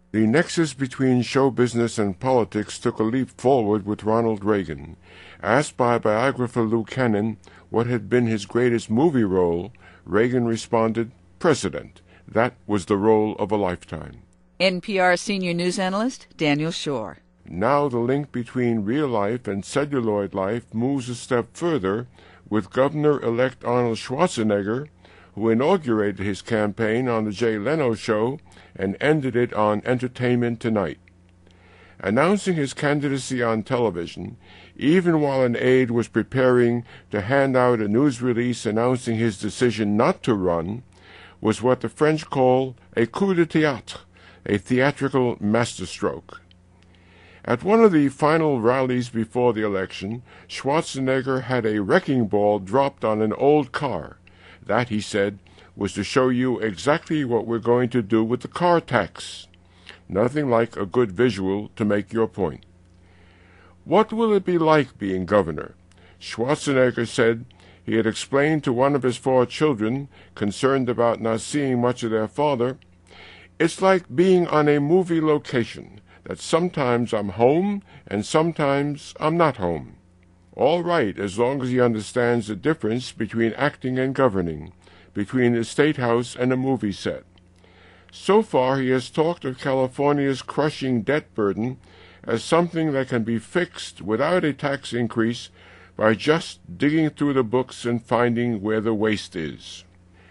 The nexus between show business and politics took a leap forward with Ronald Reagan. Asked by biographer Lou Cannon what had been his greatest movie role, Reagan responded, "President. That was the role of a lifetime." NPR senior news analyst Daniel Schorr. Now the link between real life and celluloid life moves a step further with Governor-elect Arnold Schwarzenegger, who inaugurated his campaign on The Jay Leno Show and ended it on Entertainment Tonight. Announcing his candidacy on television, even while an aide was preparing to hand out a news release announcing his decision not to run, was what the French call a coup de théâtre, a theatrical masterstroke. At one of the final rallies before the election, Schwarzenegger had a wrecking ball dropped on an old car. That, he said, was to show you exactly what we're going to do with the car tax. Nothing like a good visual to make your point. What will it be like being governor? Schwarzenegger said he had explained to one of his 4 children, concerned about not seeing much of their father, "It's like being on a movie location, that sometimes I'm home and sometimes I'm not home." All right, as long as he understands the difference between acting and governing, between the State House and a movie set. So far he has talked of California's crushing debt burden as something that can be fixed without a tax increase by just digging through the books and finding where the waste is.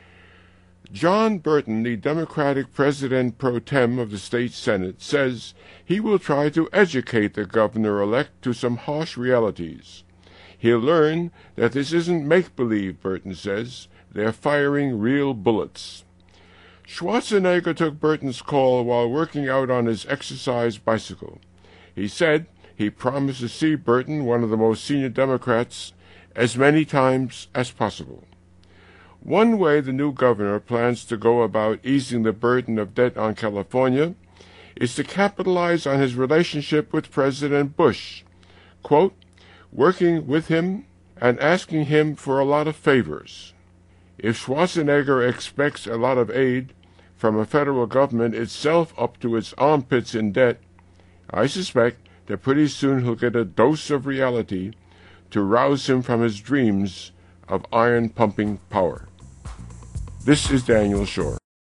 John Burton, the Democratic President pro tem of the state Senate, says he will try to educate the governor-elect to some harsh realities. He'll learn that this isn't make-believe, Burton says. They're firing real bullets. Schwarzenegger took Burton's call while working out on his exercise bicycle. He said he promised to see Burton, one of the most senior Democrats, as many times as possible. One way the new governor plans to go about easing the burden of debt on California is to capitalize on his relationship with President Bush, quote, working with him and asking him for a lot of favors. If Schwarzenegger expects a lot of aid from a federal government itself up to its armpits in debt, I suspect that pretty soon he'll get a dose of reality to rouse him from his dreams of iron-pumping power. This is Daniel Schorr.